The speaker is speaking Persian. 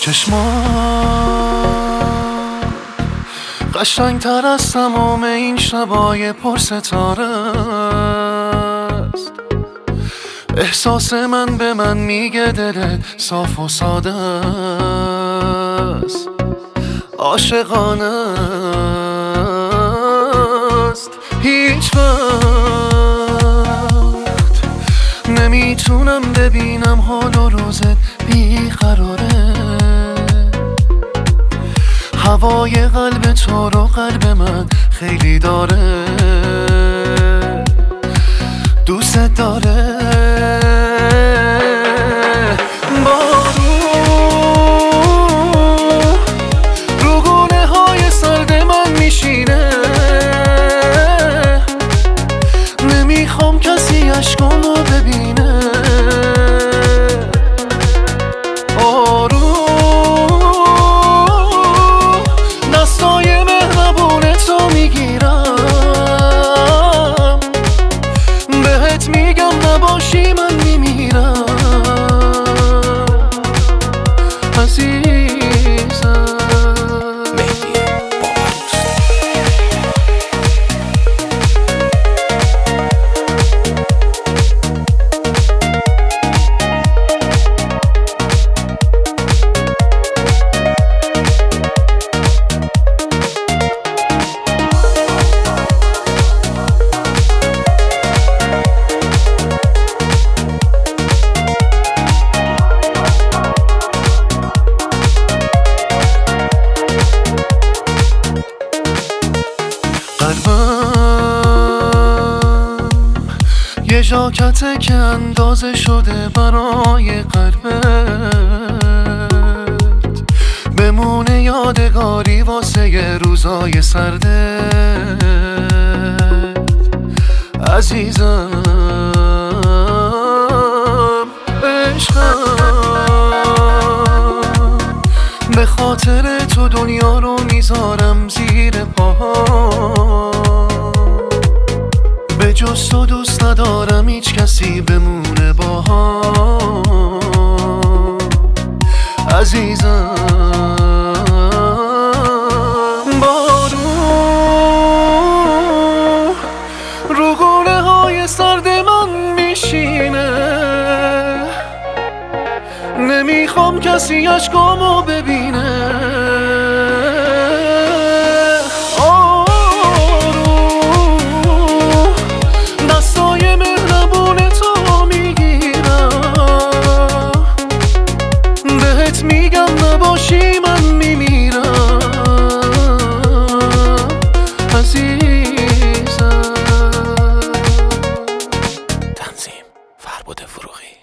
چشمان قشنگ تر از تمام این شبای پر ستاره است. احساس من به من میگه دلت صاف و ساده است، عاشقانه است. هیچ وقت نمیتونم ببینم حال و روزت بیقراره. هوای قلب تو رو قلب من خیلی داره، دوست داره. بارون رو گونه های سرد من میشینه، نمیخوام کسی اشکامو ببینه. دستای مهربون تو میگیرم، بهت میگم نباشی من میمیرم عزیزم. یه ژاکته که اندازه شده برای قلبت، بمونه یادگاری واسه یه روزای سردت عزیزم. عشقم به خاطر تو دنیا رو میذارم زیر پاها، به جز تو دوست ندارم هیچ کسی بمونه باها عزیزم. بارون رو گونه های سرد من میشینه، نمیخوام کسی اشکامو ببینه. میگم نباشی من میمیرم عزیزم. تنظیم فربد فروغی.